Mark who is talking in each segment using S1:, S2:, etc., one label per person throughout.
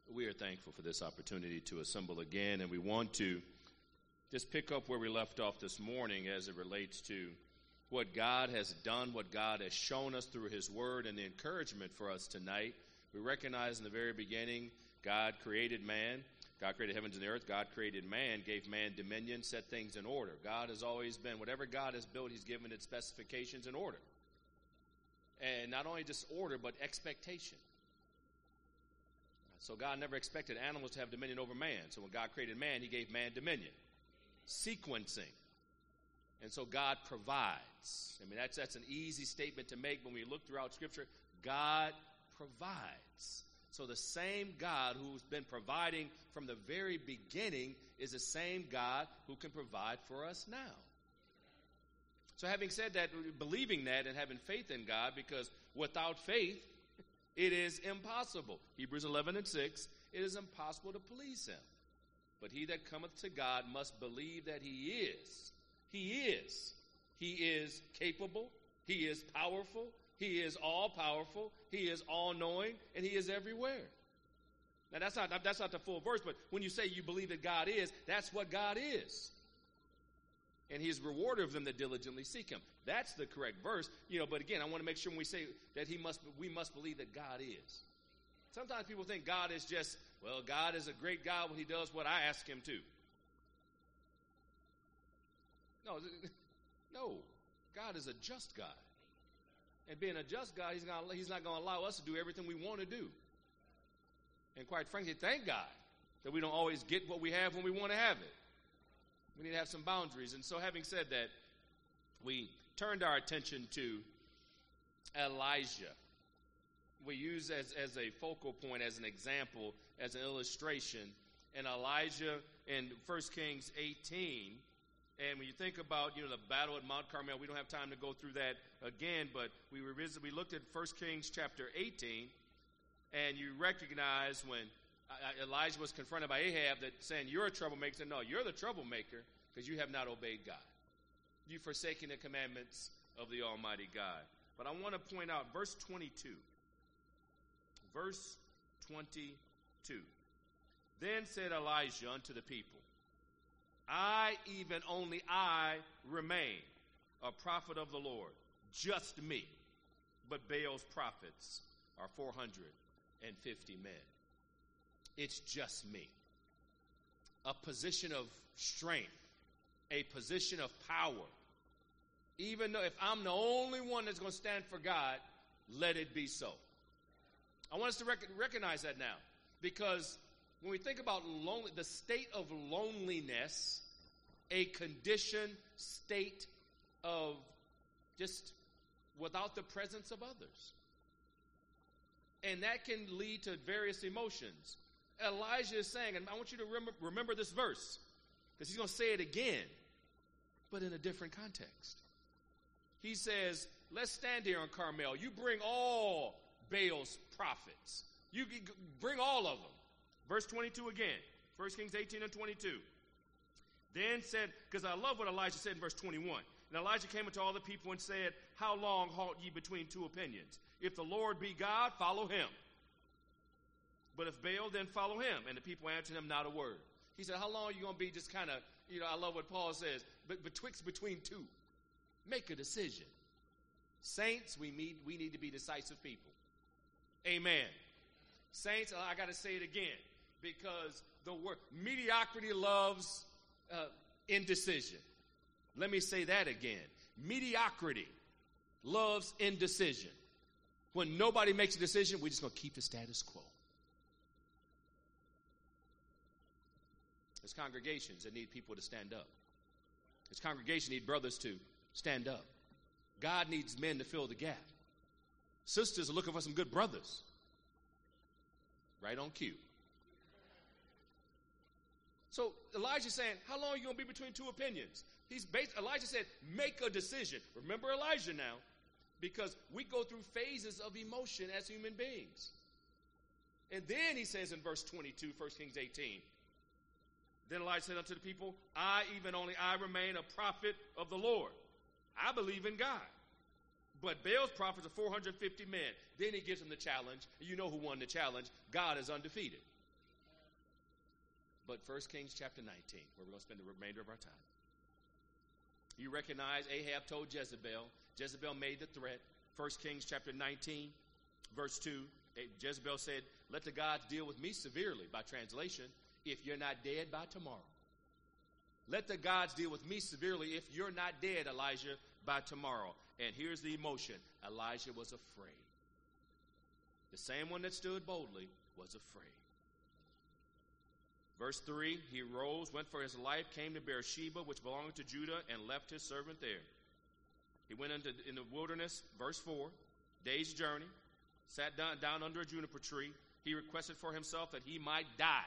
S1: We are thankful for this opportunity to assemble again, and we want to just pick up where we left off this morning as it relates to what God has done, what God has shown us through His Word, and the encouragement for us tonight. We recognize in the very beginning, God created man. God created heavens and the earth. God created man, gave man dominion, set things in order. God has always been, whatever God has built, He's given it specifications and order. And not only just order, but expectation. So God never expected animals to have dominion over man. So when God created man, He gave man dominion. Sequencing. And so God provides. I mean, that's an easy statement to make when we look throughout Scripture. God provides. So the same God who's been providing from the very beginning is the same God who can provide for us now. So having said that, believing that and having faith in God, because without faith, it is impossible. Hebrews 11:6, it is impossible to please Him. But he that cometh to God must believe that He is. He is. He is capable. He is powerful. He is all-powerful. He is all-knowing. And He is everywhere. Now, that's not the full verse, but when you say you believe that God is, that's what God is. And He is a rewarder of them that diligently seek Him. That's the correct verse. But again, I want to make sure when we say that we must believe that God is. Sometimes people think God is just, God is a great God when He does what I ask Him to. No. God is a just God. And being a just God, He's not going to allow us to do everything we want to do. And quite frankly, thank God that we don't always get what we have when we want to have it. We need to have some boundaries. And so having said that, we turned our attention to Elijah. We use as a focal point, as an example, as an illustration, and Elijah in 1 Kings 18. And when you think about, the battle at Mount Carmel, we don't have time to go through that again, but we looked at 1 Kings chapter 18, and you recognize when Elijah was confronted by Ahab that saying, you're a troublemaker. He said, no, you're the troublemaker because you have not obeyed God. You've forsaken the commandments of the Almighty God. But I want to point out verse 22. Verse 22. Then said Elijah unto the people, only I remain a prophet of the Lord, just me. But Baal's prophets are 450 men. It's just me. A position of strength, a position of power. Even though if I'm the only one that's going to stand for God, let it be so. I want us to recognize that now, because when we think about the state of loneliness, a condition, state of just without the presence of others. And that can lead to various emotions. Elijah is saying, and I want you to remember this verse, because he's going to say it again, but in a different context. He says, let's stand here on Carmel. You bring all Baal's prophets. You bring all of them. Verse 22 again. 1 Kings 18 and 22. Then said, because I love what Elijah said in verse 21. And Elijah came unto all the people and said, how long halt ye between two opinions? If the Lord be God, follow Him. But if Baal, then follow him. And the people answered him not a word. He said, how long are you going to be just kind of, I love what Paul says, but between two. Make a decision. Saints, we need to be decisive people. Amen. Saints, I got to say it again, because the word mediocrity loves indecision. Let me say that again. Mediocrity loves indecision. When nobody makes a decision, we're just going to keep the status quo. There's congregations that need people to stand up. There's congregations that need brothers to stand up. God needs men to fill the gap. Sisters are looking for some good brothers. Right on cue. So Elijah's saying, how long are you going to be between two opinions? Elijah said, make a decision. Remember Elijah now, because we go through phases of emotion as human beings. And then he says in verse 22, 1 Kings 18, then Elijah said unto the people, only I remain a prophet of the Lord. I believe in God. But Baal's prophets are 450 men. Then he gives them the challenge. You know who won the challenge. God is undefeated. but 1 Kings chapter 19, where we're going to spend the remainder of our time. You recognize Ahab told Jezebel. Jezebel made the threat. 1 Kings chapter 19, verse 2. Jezebel said, let the gods deal with me severely, by translation, if you're not dead by tomorrow. Let the gods deal with me severely if you're not dead, Elijah, by tomorrow. And here's the emotion. Elijah was afraid. The same one that stood boldly was afraid. Verse 3, he rose, went for his life, came to Beersheba, which belonged to Judah, and left his servant there. He went in the wilderness, verse 4, day's journey, sat down under a juniper tree. He requested for himself that he might die.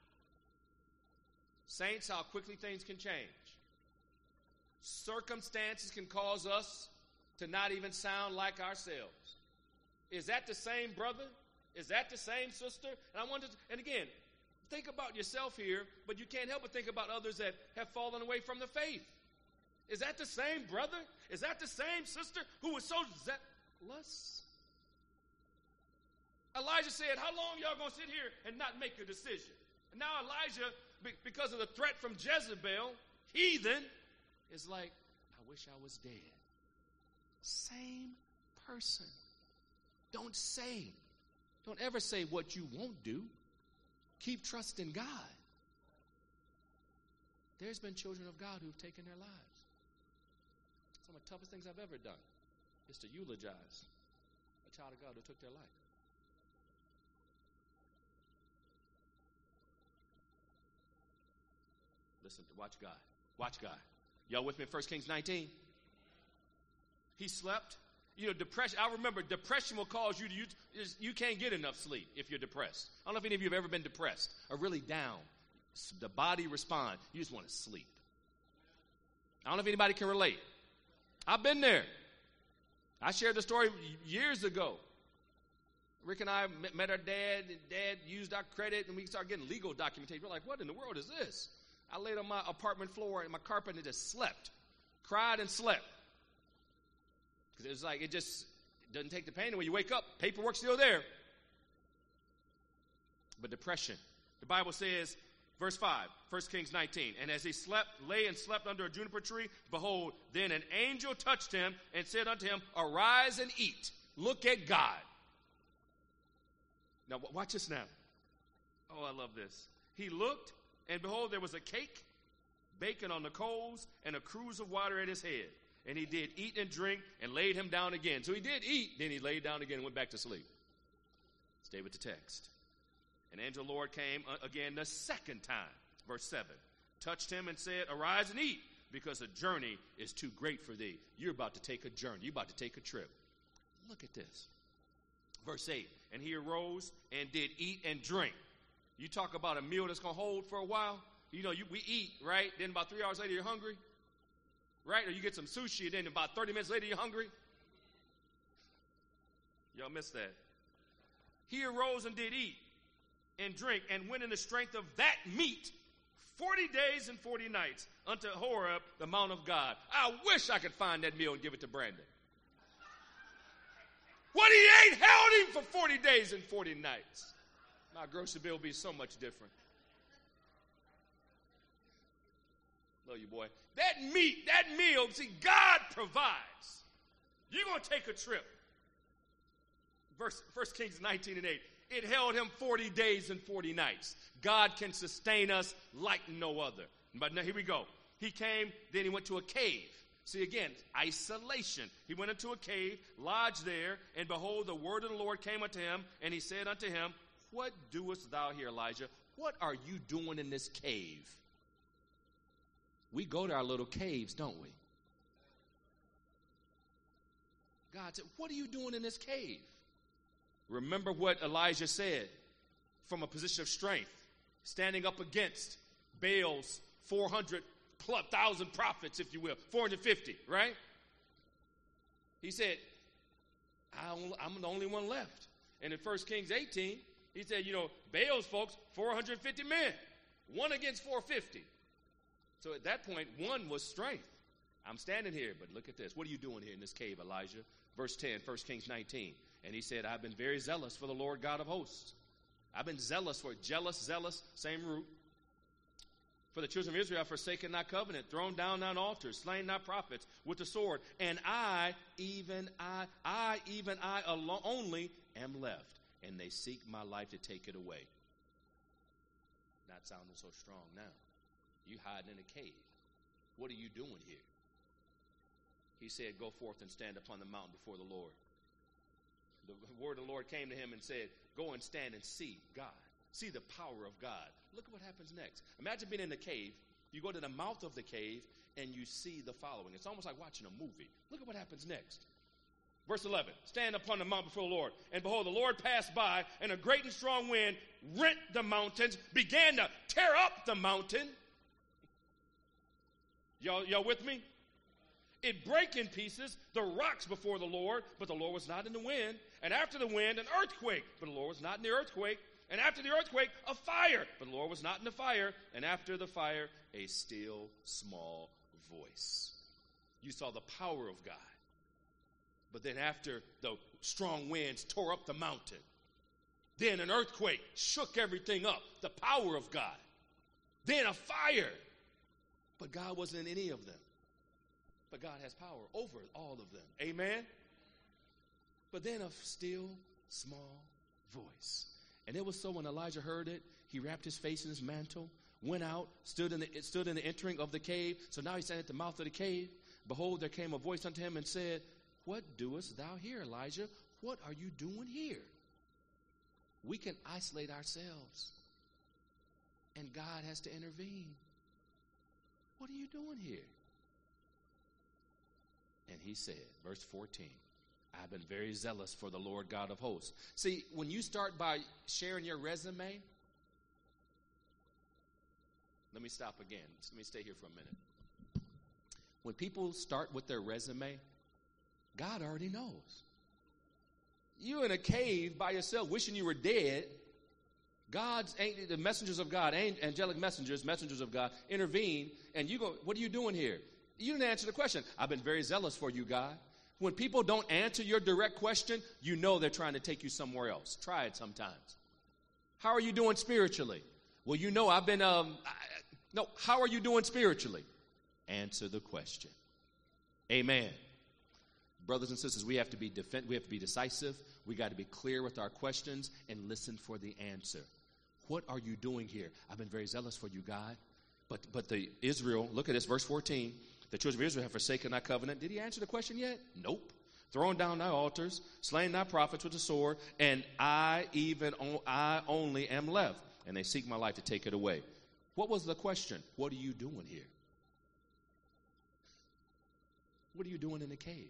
S1: Saints, how quickly things can change. Circumstances can cause us to not even sound like ourselves. Is that the same brother? Is that the same sister? And again, think about yourself here, but you can't help but think about others that have fallen away from the faith. Is that the same brother? Is that the same sister who was so zealous? Elijah said, how long y'all going to sit here and not make a decision? And now Elijah, because of the threat from Jezebel, heathen, is like, I wish I was dead. Same person. Don't ever say what you won't do. Keep trusting God. There's been children of God who've taken their lives. Some of the toughest things I've ever done is to eulogize a child of God who took their life. Listen, watch God. Watch God. Y'all with me in 1 Kings 19? He slept. You know, depression, I remember depression will cause you can't get enough sleep if you're depressed. I don't know if any of you have ever been depressed or really down. The body responds. You just want to sleep. I don't know if anybody can relate. I've been there. I shared the story years ago. Rick and I met our dad. Dad used our credit, and we started getting legal documentation. We're like, what in the world is this? I laid on my apartment floor, and my carpet and just slept. Cried and slept. Because it was like, it doesn't take the pain away. You wake up, paperwork's still there. But depression. The Bible says, verse 5, 1 Kings 19, and as he lay and slept under a juniper tree, behold, then an angel touched him and said unto him, arise and eat. Look at God. Now, watch this now. Oh, I love this. He looked, and behold, there was a cake, bacon on the coals, and a cruse of water at his head. And he did eat and drink and laid him down again. So he did eat, then he laid down again and went back to sleep. Stay with the text. And angel of the Lord came again the second time, verse 7, touched him and said, arise and eat, because the journey is too great for thee. You're about to take a journey. You're about to take a trip. Look at this. Verse 8, and he arose and did eat and drink. You talk about a meal that's going to hold for a while. You know, we eat, right? Then about 3 hours later, you're hungry. Right? Or you get some sushi, and then about 30 minutes later, you're hungry. Y'all missed that. He arose and did eat and drink, and went in the strength of that meat 40 days and 40 nights unto Horeb, the mount of God. I wish I could find that meal and give it to Brandon. What he ate held him for 40 days and 40 nights. My grocery bill will be so much different. Love you, boy. That meat, that meal, see, God provides. You're going to take a trip. 1 Kings 19 and 8. It held him 40 days and 40 nights. God can sustain us like no other. But now here we go. He came, then he went to a cave. See, again, isolation. He went into a cave, lodged there, and behold, the word of the Lord came unto him, and he said unto him, what doest thou here, Elijah? What are you doing in this cave? We go to our little caves, don't we? God said, what are you doing in this cave? Remember what Elijah said from a position of strength, standing up against Baal's 400,000 prophets, if you will, 450, right? He said, I'm the only one left. And in 1 Kings 18, he said, Baal's folks, 450 men, one against 450. So at that point, one was strength. I'm standing here, but look at this. What are you doing here in this cave, Elijah? Verse 10, 1 Kings 19. And he said, I've been very zealous for the Lord God of hosts. I've been zealous for it. Jealous, zealous, same root. For the children of Israel have forsaken thy covenant, thrown down thine altars, slain thy prophets with the sword, and I, even I alone only am left, and they seek my life to take it away. Not sounding so strong now. You hiding in a cave. What are you doing here? He said, go forth and stand upon the mountain before the Lord. The word of the Lord came to him and said, go and stand and see God. See the power of God. Look at what happens next. Imagine being in a cave. You go to the mouth of the cave and you see the following. It's almost like watching a movie. Look at what happens next. Verse 11, stand upon the mountain before the Lord. And behold, the Lord passed by, and a great and strong wind rent the mountains, began to tear up the mountain. Y'all with me? It brake in pieces the rocks before the Lord, but the Lord was not in the wind. And after the wind, an earthquake, but the Lord was not in the earthquake. And after the earthquake, a fire, but the Lord was not in the fire. And after the fire, a still small voice. You saw the power of God. But then after the strong winds tore up the mountain, then an earthquake shook everything up, the power of God. Then a fire. But God wasn't in any of them. But God has power over all of them. Amen? But then a still small voice. And it was so when Elijah heard it, he wrapped his face in his mantle, went out, stood in the entering of the cave. So now he's standing at the mouth of the cave. Behold, there came a voice unto him and said, what doest thou here, Elijah? What are you doing here? We can isolate ourselves, and God has to intervene. What are you doing here? And he said, verse 14, I've been very zealous for the Lord God of hosts. See, when you start by sharing your resume, let me stop again. Let me stay here for a minute. When people start with their resume, God already knows. You in a cave by yourself, wishing you were dead. The messengers of God, angelic messengers of God, intervene, and you go, what are you doing here? You didn't answer the question. I've been very zealous for you, God. When people don't answer your direct question, you know they're trying to take you somewhere else. Try it sometimes. How are you doing spiritually? Well, you know I've been, no, how are you doing spiritually? Answer the question. Amen. Brothers and sisters, we have to be decisive. We got to be clear with our questions and listen for the answer. What are you doing here? I've been very zealous for you, God. But the Israel, look at this, verse 14. The children of Israel have forsaken thy covenant. Did he answer the question yet? Nope. Thrown down thy altars, slain thy prophets with the sword, and I only am left. And they seek my life to take it away. What was the question? What are you doing here? What are you doing in the cave?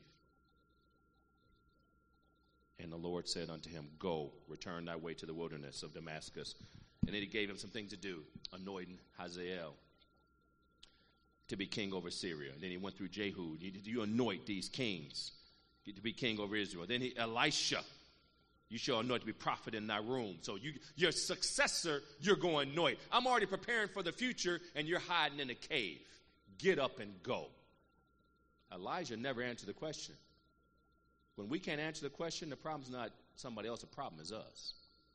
S1: And the Lord said unto him, go, return thy way to the wilderness of Damascus. And then he gave him some things to do, anointing Hazael to be king over Syria. And then he went through Jehu. You anoint these kings to be king over Israel. Then Elisha, you shall anoint to be prophet in thy room. So your successor, you're going to anoint. I'm already preparing for the future, and you're hiding in a cave. Get up and go. Elijah never answered the question. When we can't answer the question, the problem's not somebody else. The problem is us.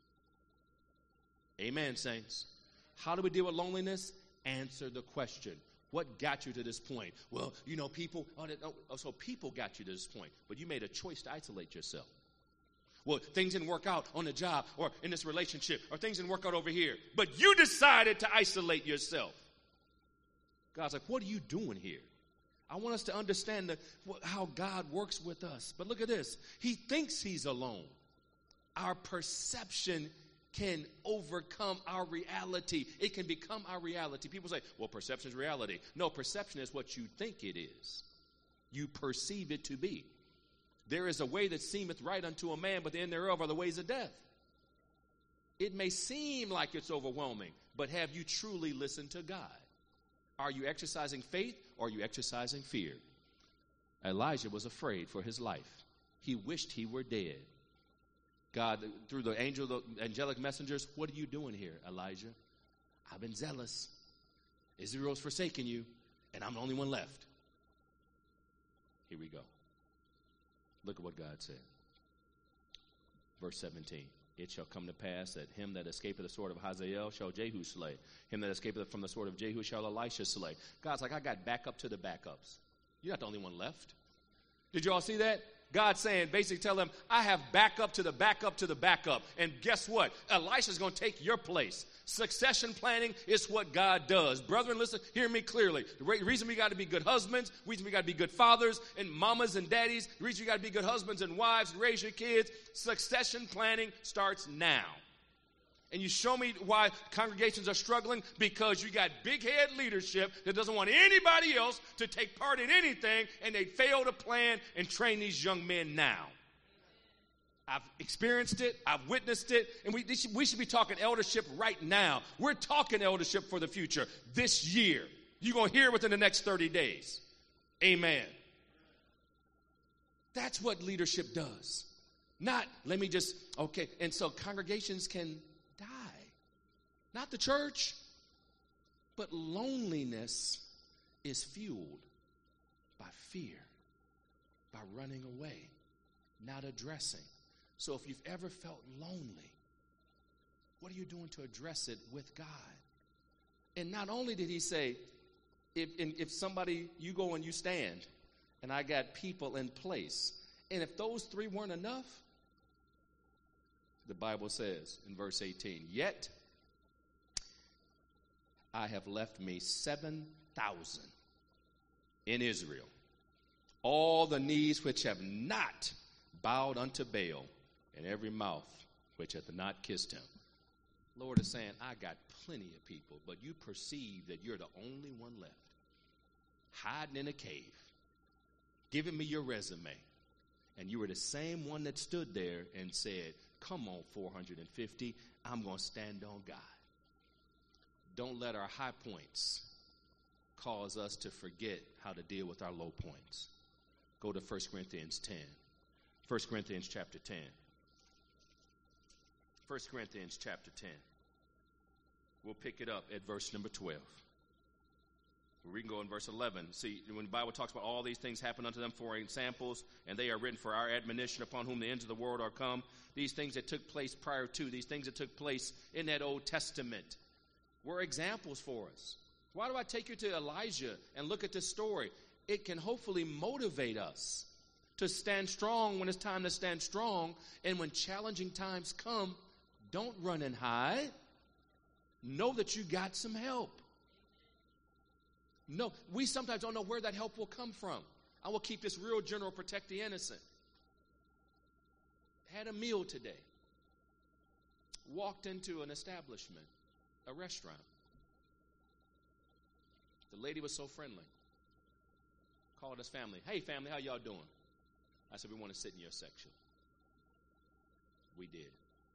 S1: Amen, saints. How do we deal with loneliness? Answer the question. What got you to this point? Well, people, so people got you to this point, but you made a choice to isolate yourself. Well, things didn't work out on the job or in this relationship, or things didn't work out over here, but you decided to isolate yourself. God's like, what are you doing here? I want us to understand how God works with us. But look at this. He thinks he's alone. Our perception can overcome our reality. It can become our reality. People say, well, perception is reality. No, perception is what you think it is. You perceive it to be. There is a way that seemeth right unto a man, but the end thereof are the ways of death. It may seem like it's overwhelming, but have you truly listened to God? Are you exercising faith or are you exercising fear? Elijah was afraid for his life. He wished he were dead. God, through the angelic messengers, what are you doing here, Elijah? I've been zealous. Israel's forsaken you, and I'm the only one left. Here we go. Look at what God said. Verse 17. it shall come to pass that him that escapeth the sword of Hazael shall Jehu slay. Him that escapeth from the sword of Jehu shall Elisha slay. God's like, I got backup to the backups. You're not the only one left. Did you all see that? God's saying, basically tell them, I have backup to the backup to the backup. And guess what? Elisha's going to take your place. Succession planning is what God does. Brethren, listen, hear me clearly. The reason we got to be good husbands, the reason we got to be good fathers and mamas and daddies, the reason we got to be good husbands and wives and raise your kids, succession planning starts now. And you show me why congregations are struggling, because you got big head leadership that doesn't want anybody else to take part in anything, and they fail to plan and train these young men now. I've experienced it. I've witnessed it. And we should be talking eldership right now. We're talking eldership for the future this year. You're going to hear it within the next 30 days. Amen. That's what leadership does. Not, let me just, okay. And so congregations can die. Not the church. But loneliness is fueled by fear, by running away, not addressing. So if you've ever felt lonely, what are you doing to address it with God? And not only did he say, if somebody, you go and you stand, and I got people in place, and if those three weren't enough, the Bible says in verse 18, yet I have left me 7,000 in Israel, all the knees which have not bowed unto Baal, and every mouth which hath not kissed him. Lord is saying, I got plenty of people, but you perceive that you're the only one left, hiding in a cave, giving me your resume. And you were the same one that stood there and said, come on, 450, I'm going to stand on God. Don't let our high points cause us to forget how to deal with our low points. Go to 1 Corinthians 10. 1 Corinthians chapter 10. 1 Corinthians chapter 10. We'll pick it up at verse number 12. We can go in verse 11. See, when the Bible talks about all these things happen unto them for examples, and they are written for our admonition, upon whom the ends of the world are come. These things that took place prior to, these things that took place in that Old Testament, were examples for us. Why do I take you to Elijah and look at this story? It can hopefully motivate us to stand strong when it's time to stand strong. And when challenging times come, don't run and hide. Know that you got some help. No, we sometimes don't know where that help will come from. I will keep this real general, protect the innocent. Had a meal today. Walked into an establishment, a restaurant. The lady was so friendly. Called us family. Hey, family, how y'all doing? I said, we want to sit in your section. We did.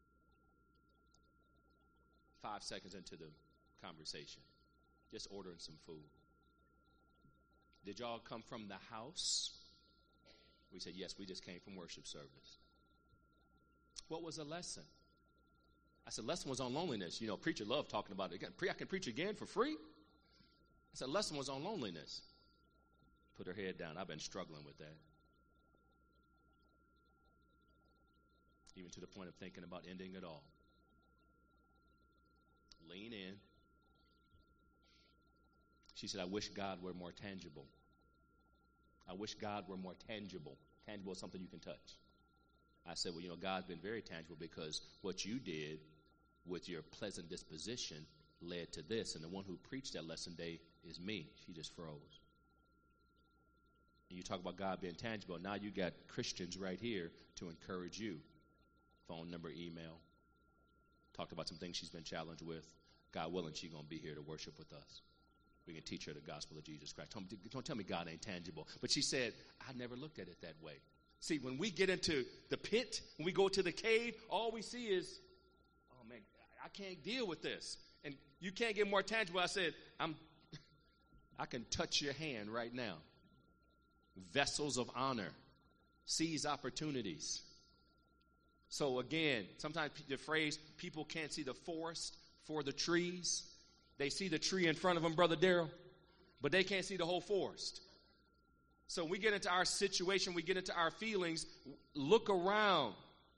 S1: 5 seconds into the conversation, just ordering some food. Did y'all come from the house? We said, yes, we just came from worship service. What was the lesson? I said, lesson was on loneliness. You know, preacher loved talking about it. I can preach again for free? I said, lesson was on loneliness. Put her head down. I've been struggling with that. Even to the point of thinking about ending it all. Lean in. She said, I wish God were more tangible. I wish God were more tangible. Tangible is something you can touch. I said, well, you know, God's been very tangible because what you did with your pleasant disposition led to this. And the one who preached that lesson day is me. She just froze. And you talk about God being tangible. Now you got Christians right here to encourage you. Phone number, email. Talked about some things she's been challenged with. God willing, she's going to be here to worship with us. We can teach her the gospel of Jesus Christ. Don't tell me God ain't tangible. But she said, I never looked at it that way. See, when we get into the pit, when we go to the cave, all we see is, oh, man, I can't deal with this. And you can't get more tangible. I said, I can touch your hand right now. Vessels of honor. Seize opportunities. So again, sometimes the phrase, people can't see the forest for the trees. They see the tree in front of them, Brother Darrell, but they can't see the whole forest. So we get into our situation, we get into our feelings, look around.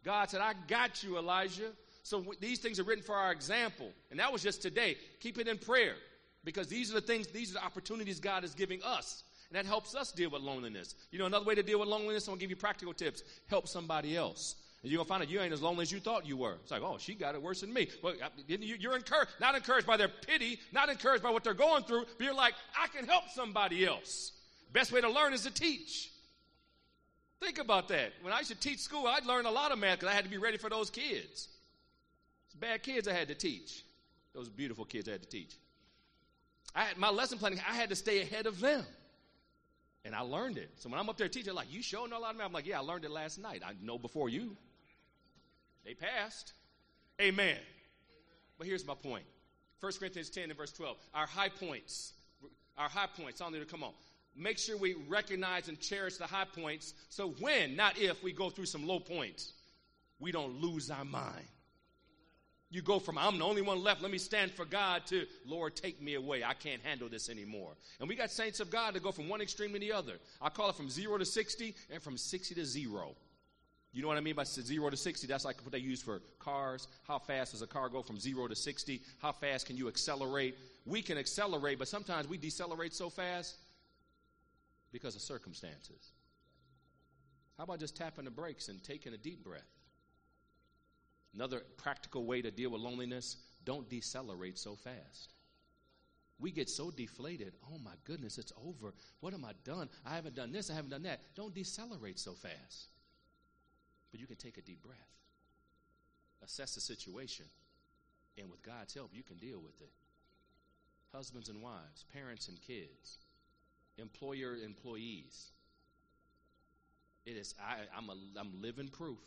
S1: God said, I got you, Elijah. So these things are written for our example. And that was just today. Keep it in prayer. Because these are the things, these are the opportunities God is giving us. And that helps us deal with loneliness. You know, another way to deal with loneliness, I'm going to give you practical tips. Help somebody else. And you're going to find out you ain't as lonely as you thought you were. It's like, oh, she got it worse than me. Well, you're encouraged, not encouraged by their pity, not encouraged by what they're going through, but you're like, I can help somebody else. Best way to learn is to teach. Think about that. When I used to teach school, I'd learn a lot of math because I had to be ready for those kids. It's bad kids I had to teach. Those beautiful kids I had to teach. My lesson planning, I had to stay ahead of them. And I learned it. So when I'm up there teaching, like, you sure know a lot of math? I'm like, yeah, I learned it last night. I know before you. They passed. Amen. But here's my point. 1 Corinthians 10 and verse 12. Our high points. I don't need to come on. Make sure we recognize and cherish the high points. So when, not if, we go through some low points, we don't lose our mind. You go from, I'm the only one left, let me stand for God, to, Lord, take me away. I can't handle this anymore. And we got saints of God that go from one extreme to the other. I call it from 0 to 60 and from 60 to 0. You know what I mean by 0 to 60? That's like what they use for cars. How fast does a car go from 0 to 60? How fast can you accelerate? We can accelerate, but sometimes we decelerate so fast because of circumstances. How about just tapping the brakes and taking a deep breath? Another practical way to deal with loneliness, don't decelerate so fast. We get so deflated. Oh, my goodness, it's over. What am I done? I haven't done this. I haven't done that. Don't decelerate so fast. But you can take a deep breath. Assess the situation. And with God's help, you can deal with it. Husbands and wives, parents and kids, employer, employees. It is. I'm living proof.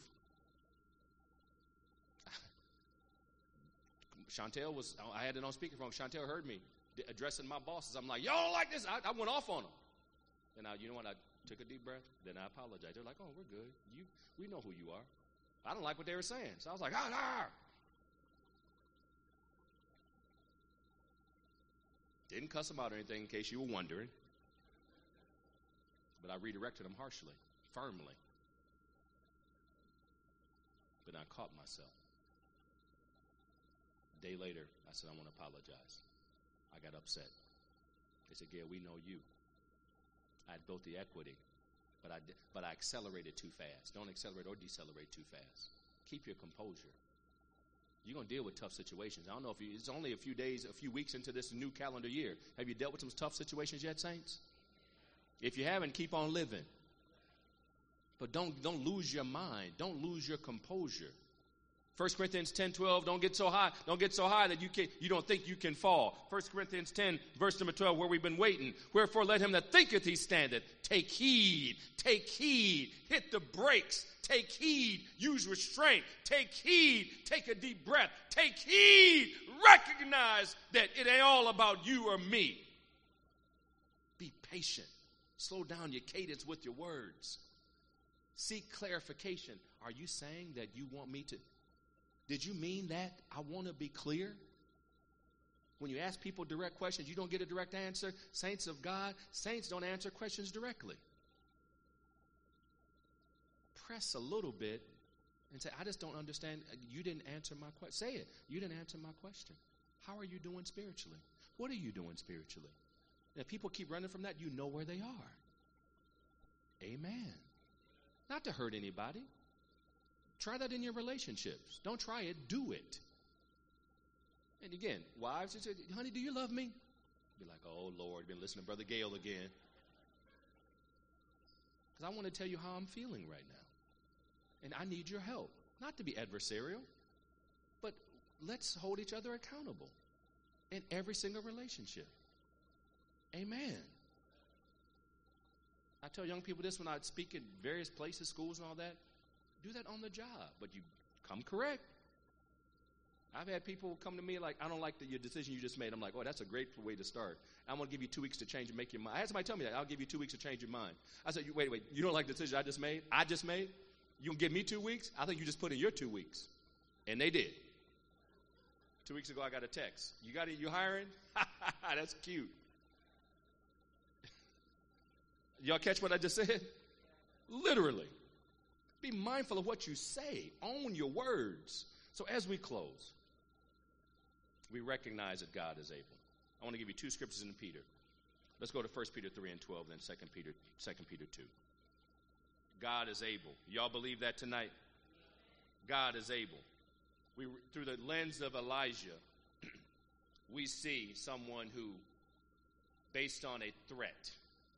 S1: Chantel I had it on speakerphone. Chantel heard me addressing my bosses. I'm like, y'all don't like this. I went off on them. And you know what? I took a deep breath. Then I apologized. They're like, oh, we're good. We know who you are. I don't like what they were saying. So I was like, Didn't cuss them out or anything in case you were wondering. But I redirected them harshly, firmly. But I caught myself. A day later, I said, I want to apologize. I got upset. They said, Gail, we know you. I had built the equity, but I accelerated too fast. Don't accelerate or decelerate too fast. Keep your composure. You're going to deal with tough situations. I don't know if it's only a few days, a few weeks into this new calendar year. Have you dealt with some tough situations yet, saints? If you haven't, keep on living. But don't lose your mind. Don't lose your composure. 1 Corinthians 10:12, don't get so high that you don't think you can fall. 1 Corinthians 10, verse number 12, where we've been waiting. Wherefore let him that thinketh he standeth take heed, hit the brakes, take heed, use restraint, take heed, take a deep breath, take heed, recognize that it ain't all about you or me. Be patient. Slow down your cadence with your words. Seek clarification. Are you saying that you want me to? Did you mean that? I want to be clear. When you ask people direct questions, you don't get a direct answer. Saints of God, saints don't answer questions directly. Press a little bit and say, I just don't understand. You didn't answer my question. Say it. You didn't answer my question. How are you doing spiritually? What are you doing spiritually? And if people keep running from that, you know where they are. Amen. Not to hurt anybody. Try that in your relationships. Don't try it. Do it. And again, wives, you say, honey, do you love me? Be like, oh, Lord, been listening to Brother Gale again. Because I want to tell you how I'm feeling right now. And I need your help. Not to be adversarial, but let's hold each other accountable in every single relationship. Amen. I tell young people this when I speak in various places, schools and all that. Do that on the job, but you come correct. I've had people come to me like, I don't like your decision you just made. I'm like, oh, that's a great way to start. I'm going to give you 2 weeks to change and make your mind. I had somebody tell me that. I'll give you 2 weeks to change your mind. I said, wait, you don't like the decision I just made? You going to give me 2 weeks? I think you just put in your 2 weeks. And they did. 2 weeks ago, I got a text. You hiring? That's cute. Y'all catch what I just said? Literally. Be mindful of what you say. Own your words. So as we close, we recognize that God is able. I want to give you two scriptures in Peter. Let's go to 1 Peter 3 and 12, then 2 Peter 2. God is able. Y'all believe that tonight? God is able. Through the lens of Elijah, we see someone who, based on a threat,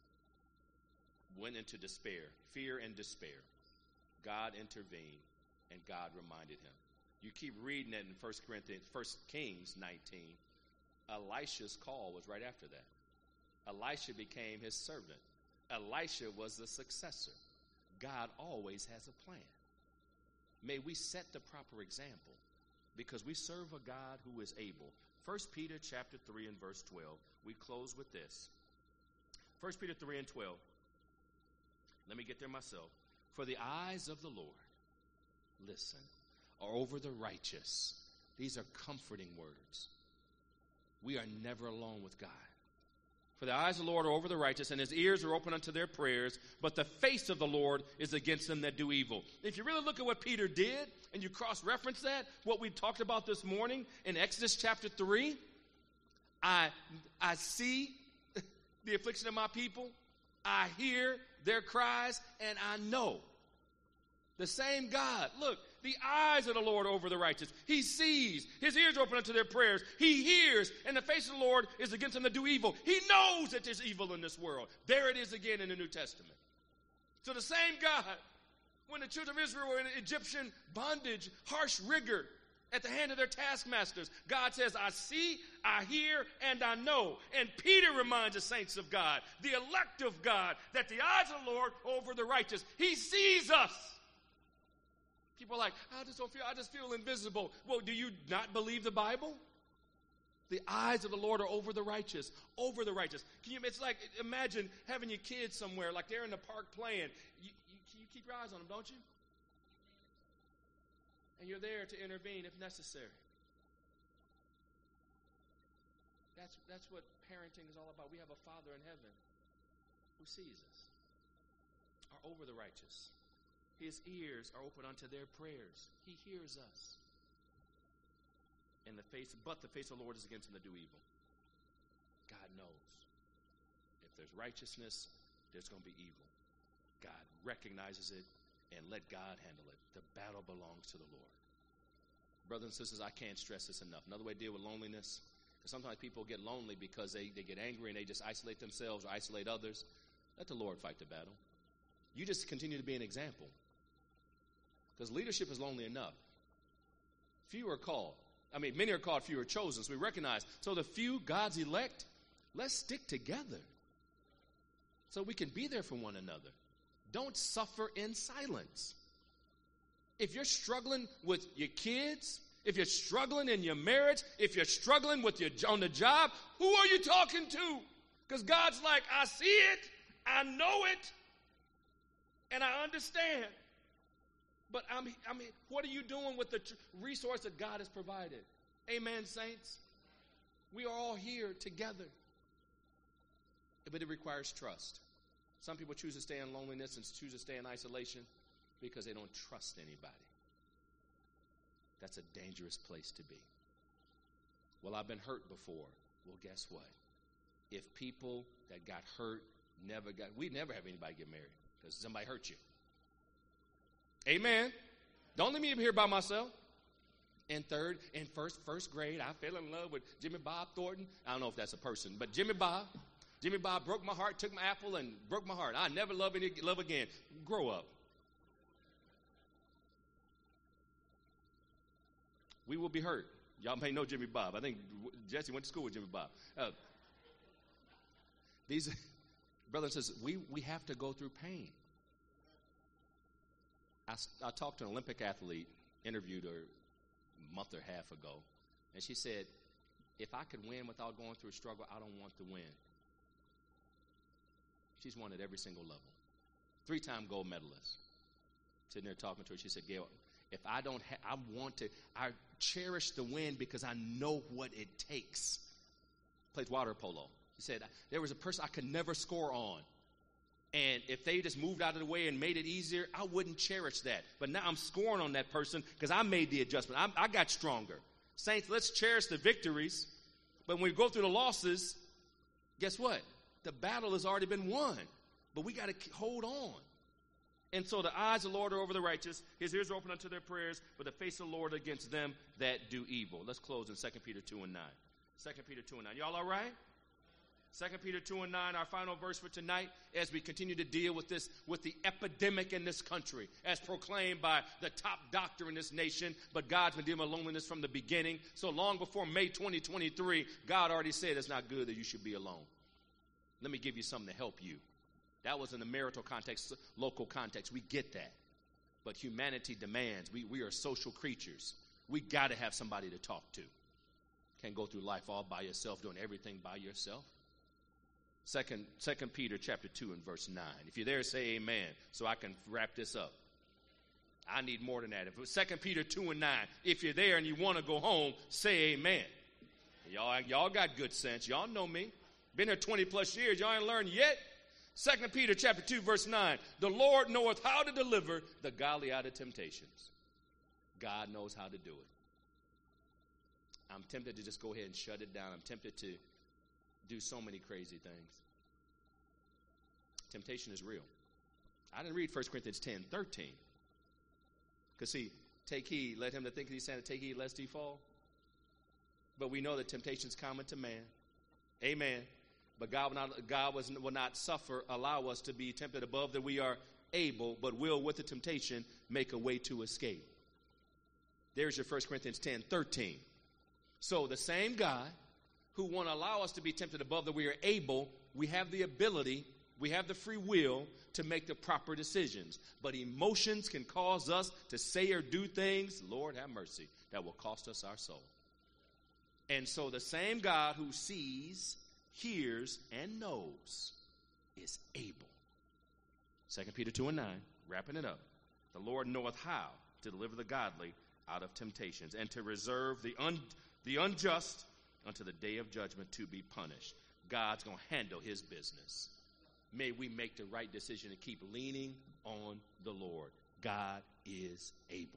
S1: went into despair, fear and despair. God intervened, and God reminded him. You keep reading it in 1 Kings 19. Elisha's call was right after that. Elisha became his servant. Elisha was the successor. God always has a plan. May we set the proper example, because we serve a God who is able. 1 Peter chapter 3 and verse 12. We close with this. 1 Peter 3 and 12. Let me get there myself. For the eyes of the Lord, listen, are over the righteous. These are comforting words. We are never alone with God. For the eyes of the Lord are over the righteous, and his ears are open unto their prayers, but the face of the Lord is against them that do evil. If you really look at what Peter did, and you cross-reference that, what we talked about this morning in Exodus chapter 3, I see the affliction of my people, I hear their cries, and I know. The same God. Look, the eyes of the Lord are over the righteous. He sees. His ears are open unto their prayers. He hears, and the face of the Lord is against them that do evil. He knows that there's evil in this world. There it is again in the New Testament. So the same God, when the children of Israel were in Egyptian bondage, harsh rigor at the hand of their taskmasters, God says, I see, I hear, and I know. And Peter reminds the saints of God, the elect of God, that the eyes of the Lord are over the righteous. He sees us. People are like, I just feel invisible. Well, do you not believe the Bible? The eyes of the Lord are over the righteous, over the righteous. It's like, imagine having your kids somewhere, like they're in the park playing. You keep your eyes on them, don't you? And you're there to intervene if necessary. That's what parenting is all about. We have a Father in heaven who sees us, are over the righteous. His ears are open unto their prayers. He hears us. But the face of the Lord is against them that do evil. God knows. If there's righteousness, there's going to be evil. God recognizes it, and let God handle it. The battle belongs to the Lord. Brothers and sisters, I can't stress this enough. Another way to deal with loneliness, because sometimes people get lonely because they get angry and they just isolate themselves or isolate others. Let the Lord fight the battle. You just continue to be an example. Because leadership is lonely enough. Few are called. Many are called, few are chosen. So we recognize. So the few, God's elect, let's stick together so we can be there for one another. Don't suffer in silence. If you're struggling with your kids, if you're struggling in your marriage, if you're struggling on the job, who are you talking to? Because God's like, I see it, I know it, and I understand. But what are you doing with the resource that God has provided? Amen, saints? We are all here together. But it requires trust. Some people choose to stay in loneliness and choose to stay in isolation because they don't trust anybody. That's a dangerous place to be. Well, I've been hurt before. Well, guess what? If people that got hurt we never have anybody get married because somebody hurt you. Amen. Don't leave me here by myself. In first grade, I fell in love with Jimmy Bob Thornton. I don't know if that's a person, but Jimmy Bob broke my heart, took my apple, and broke my heart. I never love again. Grow up. We will be hurt. Y'all may know Jimmy Bob. I think Jesse went to school with Jimmy Bob. These brothers and sisters, we have to go through pain. I talked to an Olympic athlete, interviewed her a month or a half ago, and she said, if I could win without going through a struggle, I don't want to win. She's won at every single level. 3-time gold medalist. Sitting there talking to her, she said, Gail, if I don't I cherish the win because I know what it takes. Plays water polo. She said, there was a person I could never score on. And if they just moved out of the way and made it easier, I wouldn't cherish that. But now I'm scoring on that person because I made the adjustment. I got stronger. Saints, let's cherish the victories. But when we go through the losses, guess what? The battle has already been won. But we got to hold on. And so the eyes of the Lord are over the righteous. His ears are open unto their prayers, but the face of the Lord against them that do evil. Let's close in 2 Peter 2 and 9. 2 Peter 2 and 9. Y'all all right? 2 Peter 2 and 9, our final verse for tonight, as we continue to deal with the epidemic in this country, as proclaimed by the top doctor in this nation. But God's been dealing with loneliness from the beginning. So long before May 2023, God already said it's not good that you should be alone. Let me give you something to help you. That was in the marital context, local context. We get that. But humanity demands. We are social creatures. We got to have somebody to talk to. Can't go through life all by yourself, doing everything by yourself. Second Peter chapter 2 and verse 9. If you're there, say amen, so I can wrap this up. I need more than that. If it was 2 Peter 2 and 9, if you're there and you want to go home, say amen. Y'all got good sense. Y'all know me. Been here 20 plus years. Y'all ain't learned yet. 2 Peter chapter 2 verse 9. The Lord knoweth how to deliver the godly out of temptations. God knows how to do it. I'm tempted to just go ahead and shut it down. I'm tempted to do so many crazy things. Temptation is real. I didn't read 1 Corinthians 10:13. Because see, take heed, let him that thinketh he's saying, take heed lest he fall. But we know that temptation is common to man. Amen. But God will not allow us to be tempted above that we are able, but will with the temptation make a way to escape. There's your 1 Corinthians 10:13. So the same God who won't allow us to be tempted above that we are able, we have the ability, we have the free will to make the proper decisions. But emotions can cause us to say or do things, Lord have mercy, that will cost us our soul. And so the same God who sees, hears, and knows is able. 2 Peter 2 and 9, wrapping it up. The Lord knoweth how to deliver the godly out of temptations and to reserve the unjust unto the day of judgment to be punished. God's going to handle his business. May we make the right decision and keep leaning on the Lord. God is able.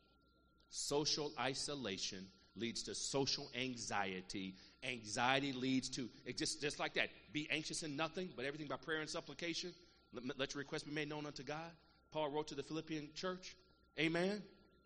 S1: Social isolation leads to social anxiety. Anxiety leads to, just like that, be anxious in nothing, but everything by prayer and supplication. Let your request be made known unto God. Paul wrote to the Philippian church. Amen.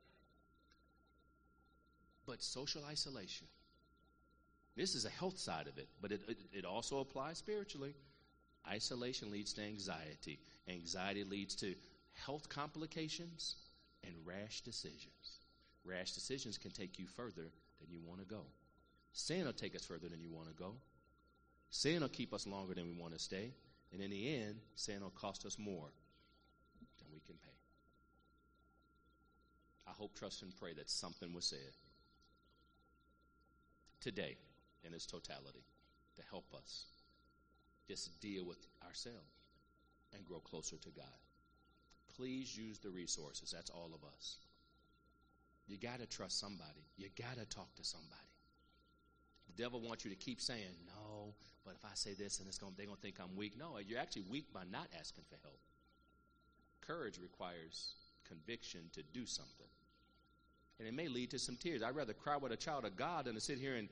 S1: But social isolation. This is a health side of it, but it also applies spiritually. Isolation leads to anxiety. Anxiety leads to health complications and rash decisions. Rash decisions can take you further than you want to go. Sin will take us further than you want to go. Sin will keep us longer than we want to stay. And in the end, sin will cost us more than we can pay. I hope, trust, and pray that something was said today in its totality to help us just deal with ourselves and grow closer to God. Please use the resources. That's all of us. You got to trust somebody. You got to talk to somebody. The devil wants you to keep saying, no, but if I say this and they're going to think I'm weak. No, you're actually weak by not asking for help. Courage requires conviction to do something. And it may lead to some tears. I'd rather cry with a child of God than to sit here and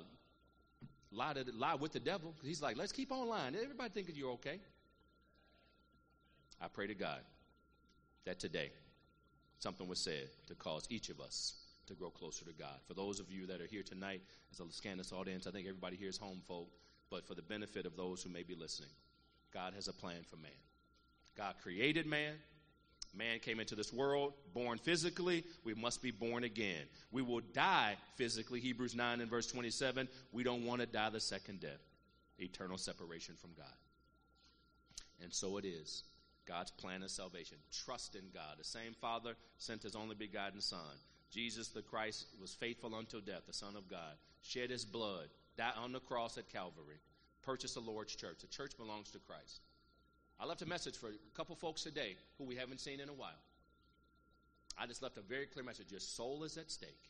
S1: lie with the devil. He's like, let's keep on lying. Everybody thinking you're okay. I pray to God that today something was said to cause each of us to grow closer to God. For those of you that are here tonight, as I scan this audience, I think everybody here is home folk, but for the benefit of those who may be listening, God has a plan for man. God created man. Man came into this world, born physically. We must be born again. We will die physically. Hebrews 9 and verse 27. We don't want to die the second death. Eternal separation from God. And so it is. God's plan of salvation. Trust in God. The same Father sent his only begotten Son. Jesus the Christ was faithful until death, the Son of God. Shed his blood. Died on the cross at Calvary. Purchased the Lord's church. The church belongs to Christ. I left a message for a couple folks today who we haven't seen in a while. I just left a very clear message. Your soul is at stake.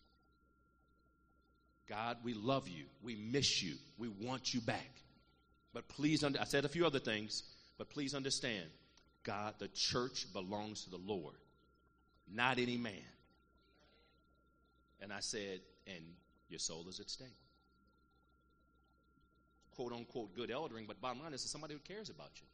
S1: God, we love you. We miss you. We want you back. But please, I said a few other things, But please understand, God, the church belongs to the Lord, not any man. And I said, and your soul is at stake. Quote unquote good eldering, but bottom line is somebody who cares about you.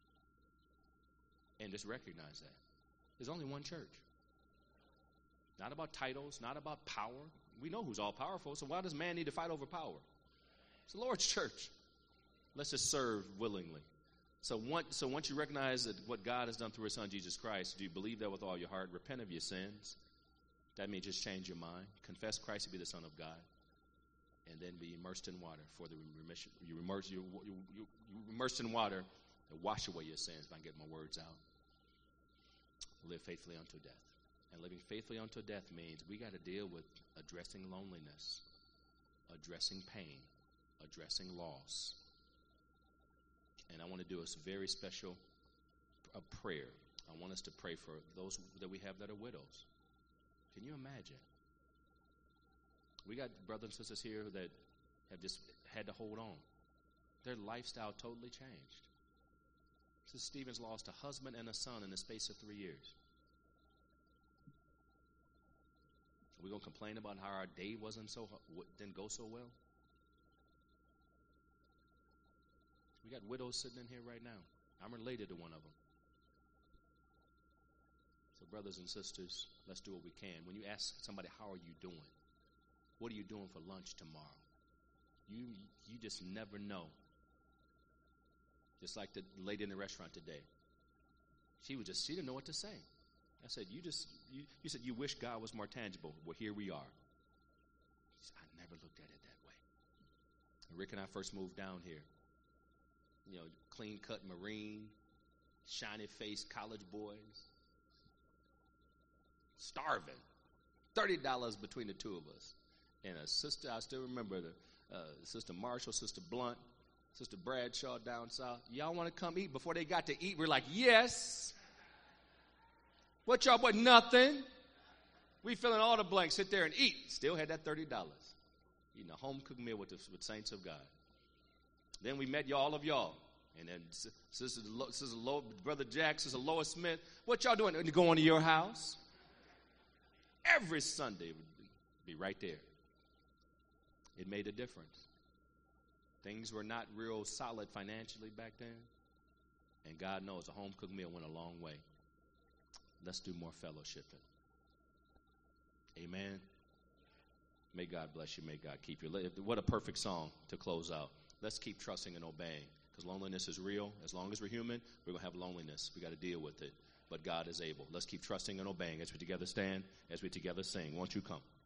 S1: And just recognize that. There's only one church. Not about titles, not about power. We know who's all powerful, so why does man need to fight over power? It's the Lord's church. Let's just serve willingly. So once you recognize that what God has done through his son, Jesus Christ, do you believe that with all your heart? Repent of your sins. That means just change your mind. Confess Christ to be the Son of God. And then be immersed in water for the remission. You immersed in water to wash away your sins, if I can get my words out. Live faithfully unto death. And living faithfully unto death means we got to deal with addressing loneliness, addressing pain, addressing loss. And I want to do a very special prayer. I want us to pray for those that we have that are widows. Can you imagine? We got brothers and sisters here that have just had to hold on. Their lifestyle totally changed. Sister Stevens lost a husband and a son in the space of 3 years. Are we going to complain about how our day didn't go so well? We got widows sitting in here right now. I'm related to one of them. So brothers and sisters, let's do what we can. When you ask somebody, how are you doing? What are you doing for lunch tomorrow? You just never know. Just like the lady in the restaurant today. She didn't know what to say. I said, you said you wish God was more tangible. Well, here we are. She said, I never looked at it that way. And Rick and I first moved down here. Clean-cut Marine, shiny-faced college boys. Starving. $30 between the two of us. And a sister, I still remember Sister Marshall, Sister Blunt, Sister Bradshaw down south. Y'all want to come eat? Before they got to eat, we're like, yes. What y'all want? Nothing. We fill in all the blanks, sit there and eat. Still had that $30. Eating a home-cooked meal with saints of God. Then we met all of y'all. And then Sister Brother Jack, Sister Lois Smith. What y'all doing? Going to your house? Every Sunday would be right there. It made a difference. Things were not real solid financially back then. And God knows a home-cooked meal went a long way. Let's do more fellowshipping. Amen. May God bless you. May God keep you. What a perfect song to close out. Let's keep trusting and obeying, because loneliness is real. As long as we're human, we're going to have loneliness. We got to deal with it. But God is able. Let's keep trusting and obeying as we together stand, as we together sing. Won't you come?